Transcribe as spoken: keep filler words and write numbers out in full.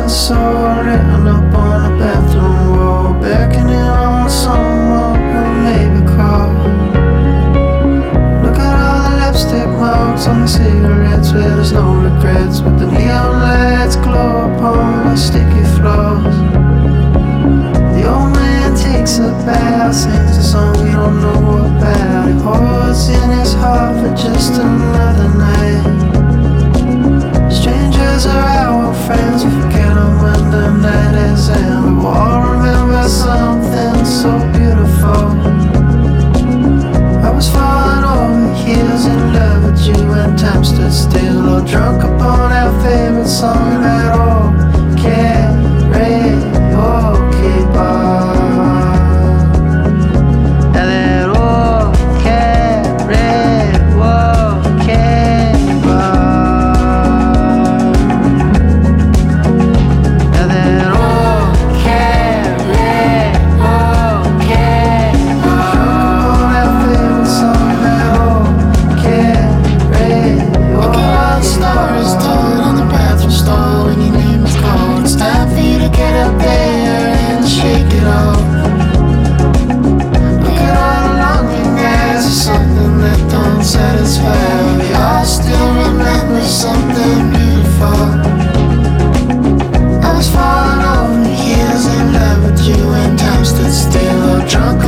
I saw written up on a bathroom wall, beckoning on someone who maybe call. Look at all the lipstick marks on the cigarettes where there's no regrets, with the neon lights glow upon the sticky floors. The old man takes a bow, sings a song we don't know about. He holds in his heart for just another night. Strangers are our friends, we forget them when the night is in. We will all remember something so beautiful. I was falling over heels in love with you when time stood still, or drunk upon our favorite song at all. Karaoke bar. Now that old karaoke bar. Now that old karaoke bar. Drunk upon our favorite song at all. Karaoke. Look at all the stories told on the bathroom stall when your name is called. It's time for you to get up there and shake it off. Look at all the longing eyes for something that don't satisfy. We all still remember something beautiful. I was falling over heels in love with you when time stood still, or drunk